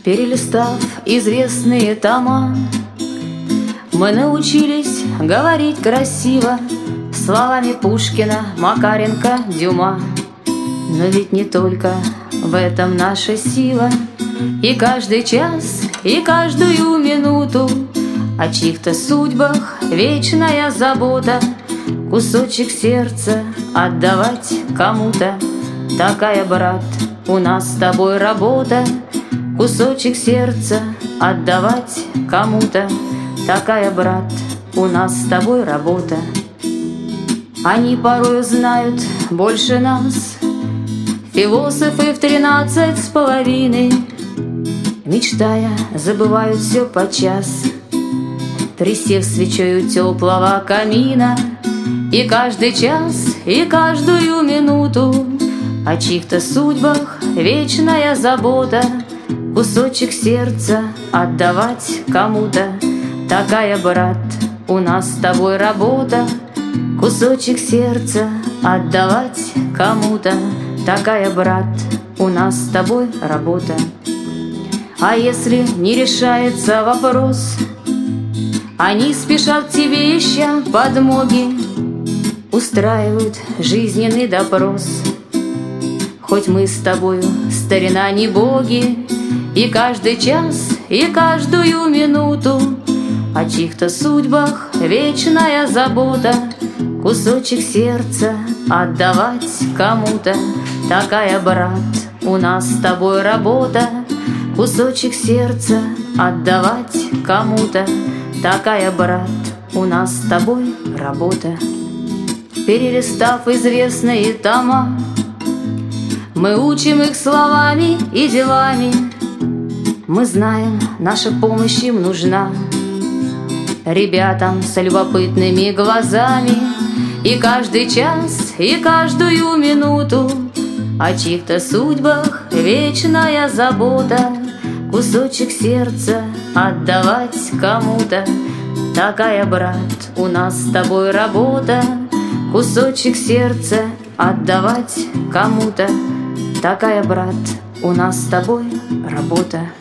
Перелистав известные тома, мы научились говорить красиво словами Пушкина, Макаренко, Дюма. Но ведь не только в этом наша сила, и каждый час, и каждую минуту о чьих-то судьбах вечная забота. Кусочек сердца отдавать кому-то, такая, брат, у нас с тобой работа. Кусочек сердца отдавать кому-то, такая, брат, у нас с тобой работа. Они порою знают больше нас, философы в 13,5, мечтая, забывают все подчас, присев свечой у теплого камина. И каждый час, и каждую минуту о чьих-то судьбах вечная забота. Кусочек сердца отдавать кому-то, такая, брат, у нас с тобой работа. Кусочек сердца отдавать кому-то, такая, брат, у нас с тобой работа. А если не решается вопрос, они спешат к тебе, ища подмоги, устраивают жизненный допрос. Хоть мы с тобою, старина, не боги, и каждый час, и каждую минуту о чьих-то судьбах вечная забота. Кусочек сердца отдавать кому-то, такая, брат, у нас с тобой работа. Кусочек сердца отдавать кому-то, такая, брат, у нас с тобой работа. Перелистав известные тома, мы учим их словами и делами. Мы знаем, наша помощь им нужна ребятам с любопытными глазами. И каждый час, и каждую минуту о чьих-то судьбах вечная забота. Кусочек сердца отдавать кому-то, такая, брат, у нас с тобой работа. Кусочек сердца отдавать кому-то, такая, брат, у нас с тобой работа.